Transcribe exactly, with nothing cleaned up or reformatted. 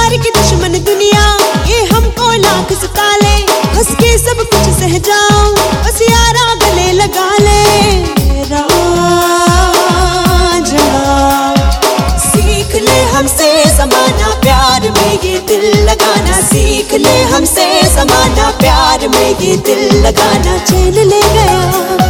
प्यार की दुश्मन दुनिया ये हमको लाख सता ले, हंस के सब कुछ सह जाऊं बस यारा गले लगा ले। राजा सीख ले हमसे समाना प्यार में ये दिल लगाना, सीख ले हमसे समाना प्यार में ये दिल लगाना। चैन ले गया